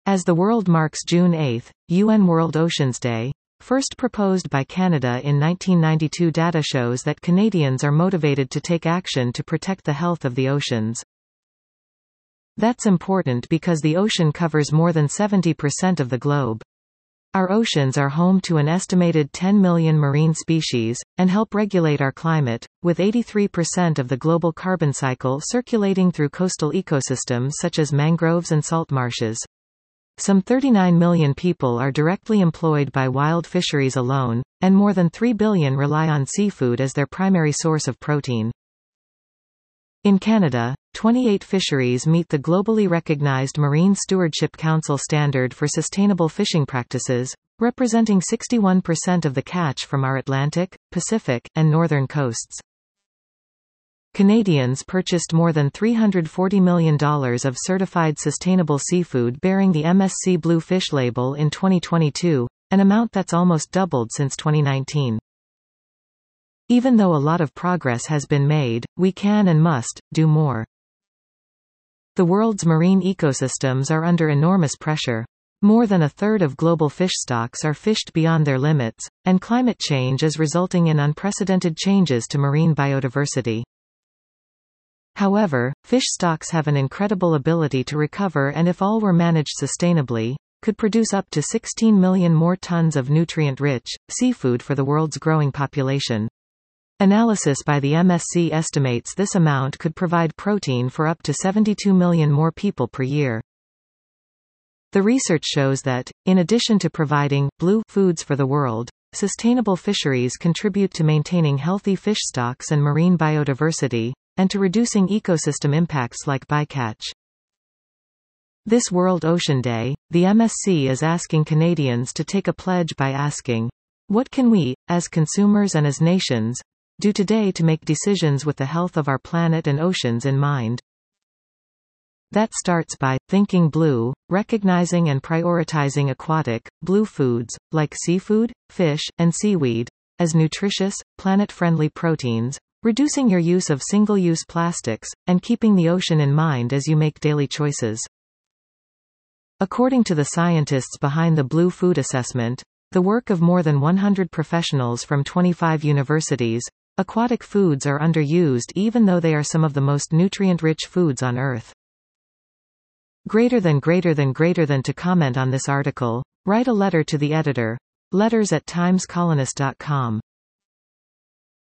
As the world marks June 8, UN World Oceans Day, first proposed by Canada in 1992, data shows that Canadians are motivated to take action to protect the health of the oceans. That's important because the ocean covers more than 70% of the globe. Our oceans are home to an estimated 10 million marine species, and help regulate our climate, with 83% of the global carbon cycle circulating through coastal ecosystems such as mangroves and salt marshes. Some 39 million people are directly employed by wild fisheries alone, and more than 3 billion rely on seafood as their primary source of protein. In Canada, 28 fisheries meet the globally recognized Marine Stewardship Council standard for sustainable fishing practices, representing 61% of the catch from our Atlantic, Pacific, and northern coasts. Canadians purchased more than $340 million of certified sustainable seafood bearing the MSC Blue Fish label in 2022, an amount that's almost doubled since 2019. Even though a lot of progress has been made, we can and must do more. The world's marine ecosystems are under enormous pressure. More than a third of global fish stocks are fished beyond their limits, and climate change is resulting in unprecedented changes to marine biodiversity. However, fish stocks have an incredible ability to recover and, if all were managed sustainably, could produce up to 16 million more tons of nutrient-rich seafood for the world's growing population. Analysis by the MSC estimates this amount could provide protein for up to 72 million more people per year. The research shows that, in addition to providing blue foods for the world, sustainable fisheries contribute to maintaining healthy fish stocks and marine biodiversity, and to reducing ecosystem impacts like bycatch. This World Ocean Day, the MSC is asking Canadians to take a pledge by asking, what can we, as consumers and as nations, do today to make decisions with the health of our planet and oceans in mind? That starts by thinking blue, recognizing and prioritizing aquatic, blue foods, like seafood, fish, and seaweed, as nutritious, planet-friendly proteins, reducing your use of single-use plastics, and keeping the ocean in mind as you make daily choices. According to the scientists behind the Blue Food Assessment, the work of more than 100 professionals from 25 universities, aquatic foods are underused even though they are some of the most nutrient-rich foods on Earth. Greater than to comment on this article, write a letter to the editor. letters@timescolonist.com